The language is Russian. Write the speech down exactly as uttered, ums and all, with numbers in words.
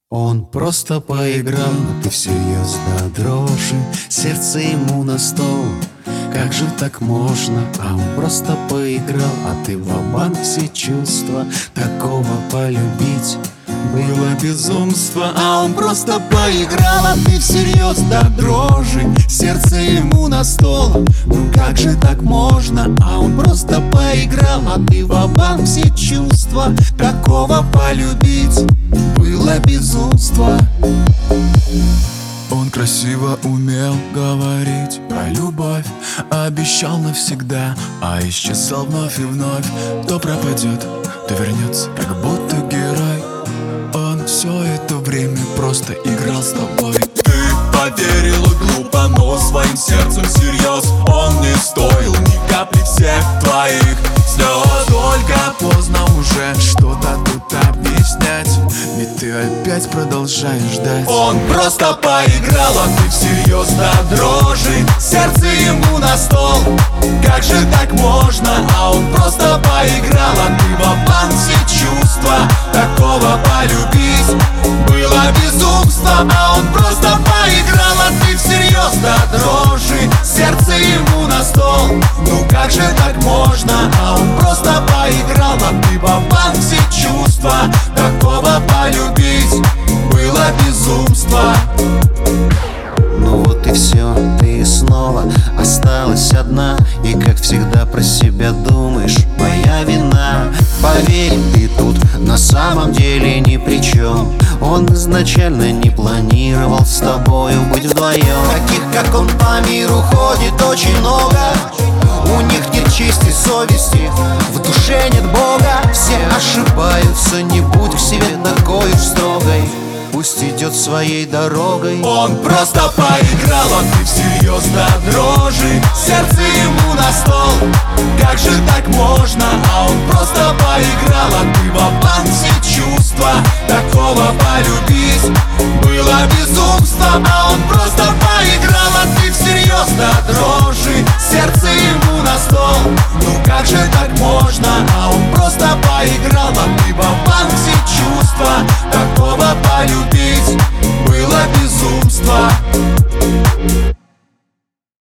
Он просто поиграл, а ты всерьез до дрожи. Сердце ему на стол, как же так можно? А он просто поиграл, а ты ва-банк все чувства. Такого полюбить было безумство. А он просто поиграл, а ты всерьез до дрожи. Сердце ему на стол, ну как же так можно? А он просто поиграл, а ты ва-банк все чувства. Такого полюбить было безумство. Он красиво умел говорить про любовь, обещал навсегда, а исчезал вновь и вновь. То пропадет, то вернется, как будто герой. Он все это время просто играл с тобой. Ты поверила глупо, но своим сердцем всерьез. Он не стоил ни капли всех твоих слез. Только поздно уже что-то тут объяснять, ведь ты опять продолжаешь ждать. Он просто поиграл, а ты всерьез до дрожи. Сердце ему на стол, как же так можно? А он просто поиграл, а ты ва-банк все чувства. Такого полюбить было безумство. А он просто поиграл, а ты всерьез до дрожи. Сердце ему на стол, ну как же так можно? А он просто поиграл, а ты ва-банк все чувства. Такого полюбить было безумство. Ну вот и все, ты снова осталась одна. И как всегда про себя думаешь, моя вина. Поверь, ты тут на самом деле ни при чем. Он изначально не планировал с тобою быть вдвоем. Таких, как он, по миру ходит очень много. У них нет чистой совести, в душе нет Бога. Все ошибаются, не будь к себе такой уж строгой. Пусть идет своей дорогой. Он просто поиграл, а ты всерьез до дрожи. Сердце ему на стол, как же так можно? А он просто поиграл, а ты ва-банк все чувства. Такого полюбить было безумство. А он просто поиграл, а ты всерьез до дрожи. Сердце ему на стол, ну как же так можно? А он просто поиграл,